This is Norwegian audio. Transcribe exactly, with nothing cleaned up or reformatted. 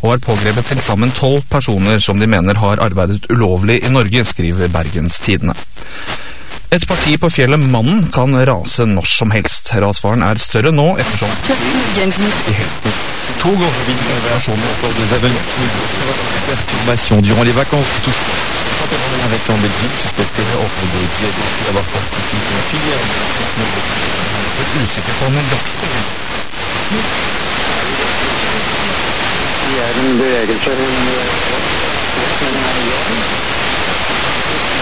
og har pågrepet til sammen tolv personer som de mener har arbeidet ulovlig i Norge, skriver Bergens Tidende. Et parti på fjellet Mannen kan rase når som helst. Rasfaren er større nå ettersom to ganger versjoner autour des avenirs perturbations durant les vacances tous arrêtés en Belgique suspectés ordre de djihadistes d'avoir participé à une filière usikker på om en doktor. Det er en bevegelse, en